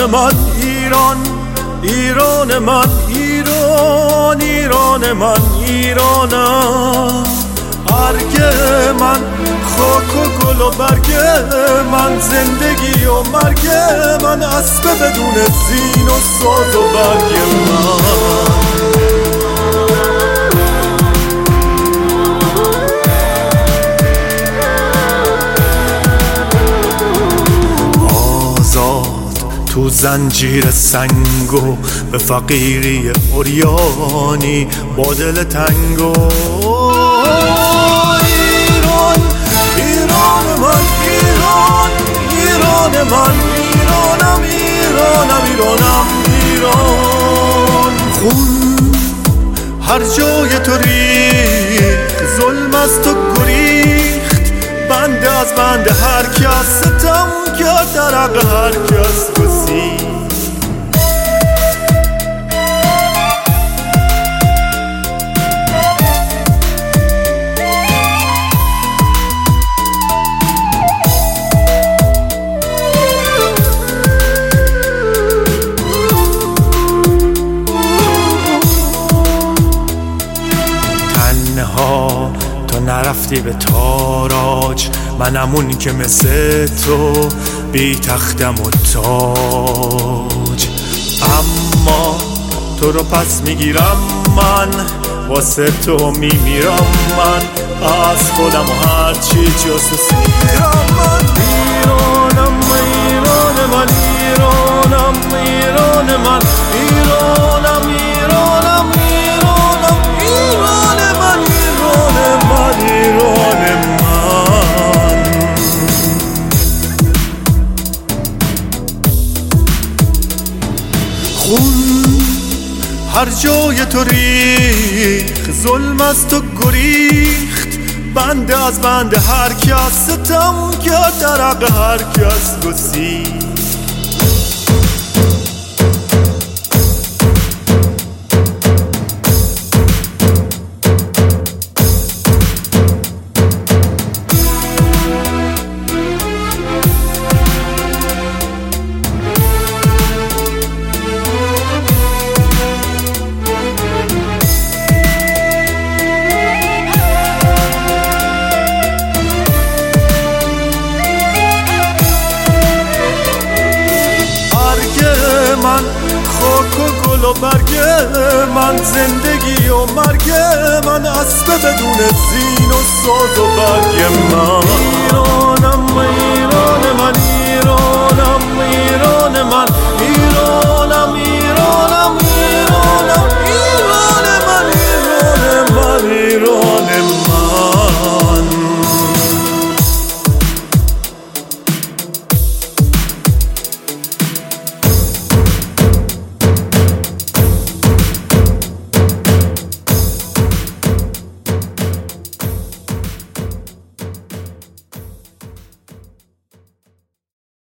من ایران، ایران من ایران، ایران من ایرانم. ارگ من خاک و گل و برگ من، زندگی و مرگ من، اسب بدون زین و ساز و برگ من. تو زنجیر سنگو به فقیری عریانی با دل تنگو. ایران، ایران من ایران، ایران من ایرانم، ایرانم ایرانم ایران. خون هر جای تو ریخت، ظلم از تو گریخت، بنده از بنده هر کس ستم کرد، در حق هر کس گزید. تنها تو نرفتی به تاراج، منمون که مثل تو بی تختم و تاج. اما تو رو پس میگیرم من، واسه تو میمیرم من، از خودم و هر چی جز میرم من. ایرانم ایران من ایرانم، ایران من ایرانم، ایرانم ایرانم، ایران من ایران من ایران من. خون هر جای تو ریخت، ظلم از تو گریخت، بنده از بنده هر کس ستم کرد، در حق هر کس گزید. من خاک و گل و برگ من، زندگی و مرگ من، اسب بدون زین و ساز و برگ من. ایرانم ایران من ایرانم، ایران من